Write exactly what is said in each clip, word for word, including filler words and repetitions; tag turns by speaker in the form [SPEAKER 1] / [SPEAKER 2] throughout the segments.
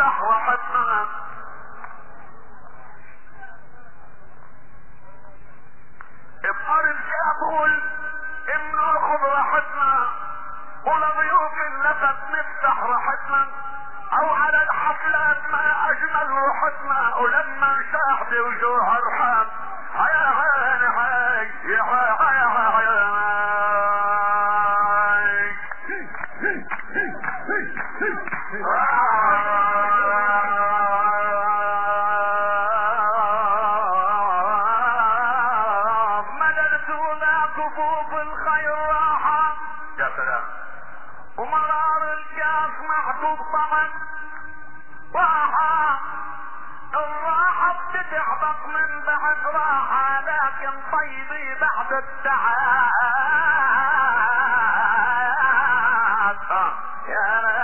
[SPEAKER 1] نفتح راحتنا. بقرب كابول ان ناخذ راحتنا، ولضيوف اللفت نفتح راحتنا، او على الحفلات ما اجمل روحتنا، ولما نشاح بوجوه ارحام هيا هيا هيا يا هيا هيا مدرسونا كفوف الخير راحة. يا سلام. ومرار الكاس محطوط طعم راحة، الراحة بتتعبط من بعد راحة، لكن طيبي بعد التعب. يا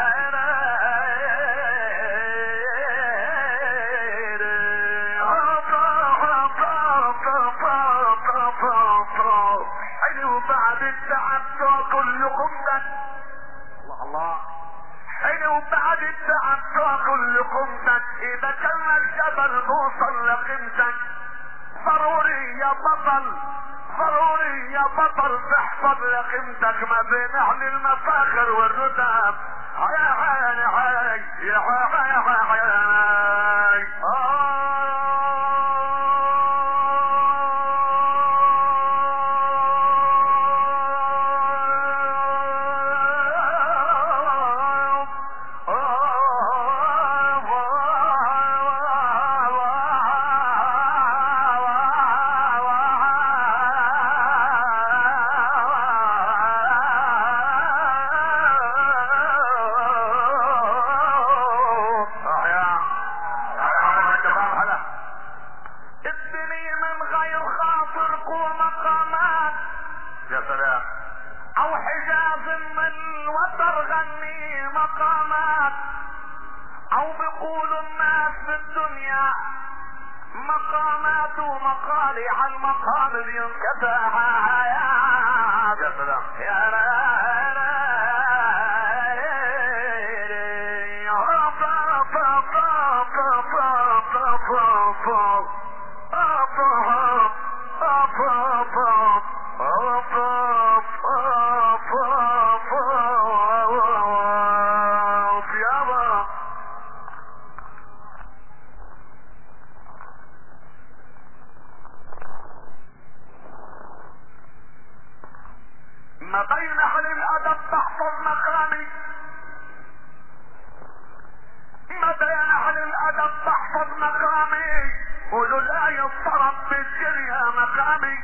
[SPEAKER 1] وبعد التعب تاكل لقمتك. الله الله. حين وبعد التعب تاكل لقمتك، اذا كان الجبل توصل لقيمتك. ضروري يا بطل ضروري يا بطل تحفظ لقيمتك ما بين اهل المفاخر والرتب. هيا هيا هيا يا هيا هيا او حجاز من الوتر غني مقامات، او بيقولوا الناس في الدنيا مقامات ومقالي على المقام ينكفى حياة. يا سلام. يا ما بين اهل الادب تحفظ مقامي، ما بين اهل الادب تحفظ مقامي، قولوا لا يضطرب بالدنيا مقامي.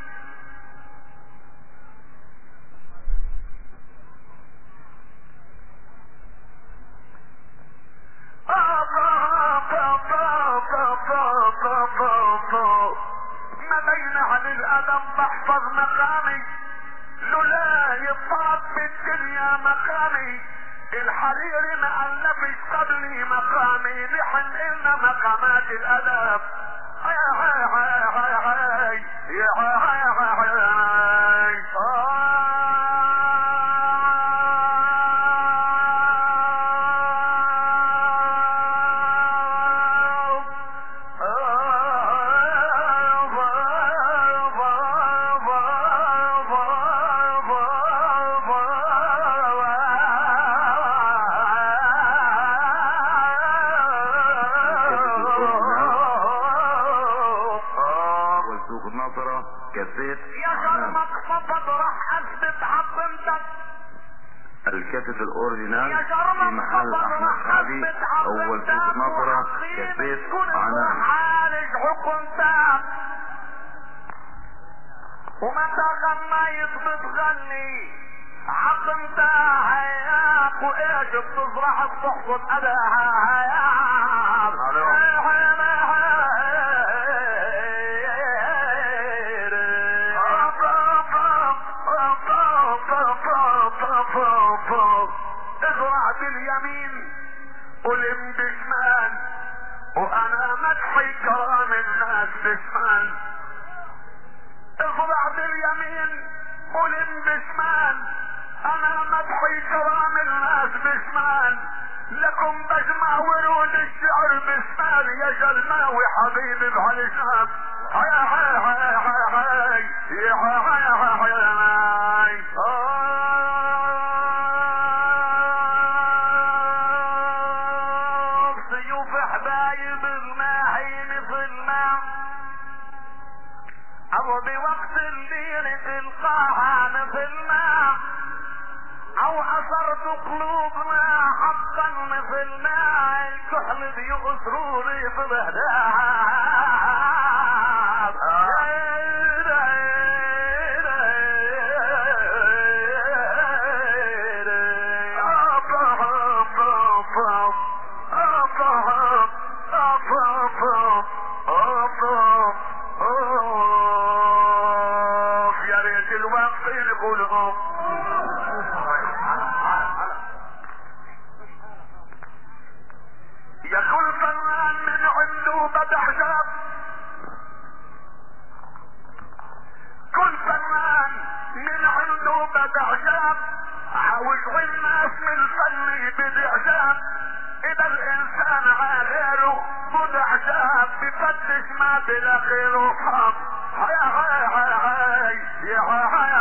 [SPEAKER 1] ما بين اهل الادب تحفظ مقامي، لولا يضطرب بالدنيا مقامي. الحريري ما الفش قبلي مقامي، نحن إلنا مقامات الادب. هيا هيا هيا هيا هيا هيا هيا هيا
[SPEAKER 2] كفيت
[SPEAKER 1] يا شرمك فقط راح اثبت عظمتك.
[SPEAKER 2] الكاسيت الاوريجينال
[SPEAKER 1] يا
[SPEAKER 2] في
[SPEAKER 1] شرمك
[SPEAKER 2] محل
[SPEAKER 1] فقط
[SPEAKER 2] احمد
[SPEAKER 1] راح
[SPEAKER 2] حابي
[SPEAKER 1] اثبت
[SPEAKER 2] اول سوق
[SPEAKER 1] عظمتك،
[SPEAKER 2] نظرة
[SPEAKER 1] وحقين
[SPEAKER 2] كفيت
[SPEAKER 1] تكون
[SPEAKER 2] عنان.
[SPEAKER 1] عالج حكمتك. ومتى غنى يثبت غني عظمتها هياك، وايش بتزرع بتحصد اداها هياك. ازرع باليمين ولم بشمال، وانا مدحي كرام الناس بشمال. ازرع باليمين ولم بشمال، انا مدحي كرام الناس بشمال. لكم بجمع ورود الشعر بسمال يا جلماوي حبيبي بهالشام. حيا حيا حيا حيا حيا يا حيا حيا حيا سيوف حبايب الماحي مثل ما او بوقت الليل تلقاها مثل ما او اثرت قلوبنا حقا مثل ما الكحل بيغسروني في بهداها. يا ريت الوقت يقولهم يا كل فنان من عنده بدح جاب. كل فنان من عنده بدح جاب عاوز الناس من الفن بدعجاب. اذا الانسان على غيره بدع جاب بفتش ما بلا غيره حق. هيا هيا هيا هيا